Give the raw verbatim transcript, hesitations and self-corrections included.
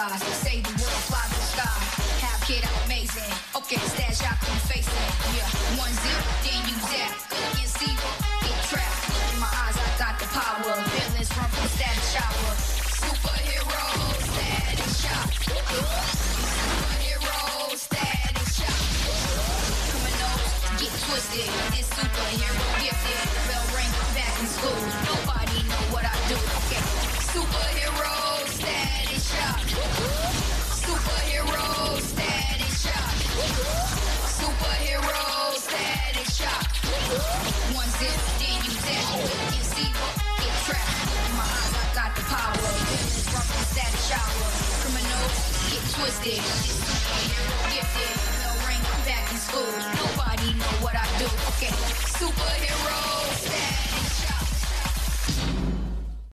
rise. Say the world, fly to the sky. Half kid, I'm amazing. Okay, stash out, come face it. Yeah, one zip, then you zap. Good against zero, get trapped. In my eyes, I got the power. Villains run from the static shower. Superhero, static shock. Superhero, static shock. Criminals, get twisted. This superhero gifted. Bell ring, back in school. Nobody know what I do. Okay, superhero, static shock. Superhero, static shock. Superhero, static shock. One zip, then you zap. Get zero, get trapped. In my eyes, I got the power. Villains run from the static shower. Criminals, get twisted. This superhero gifted. Bell ring, back in school. Nobody know what I do. Okay, superhero, static.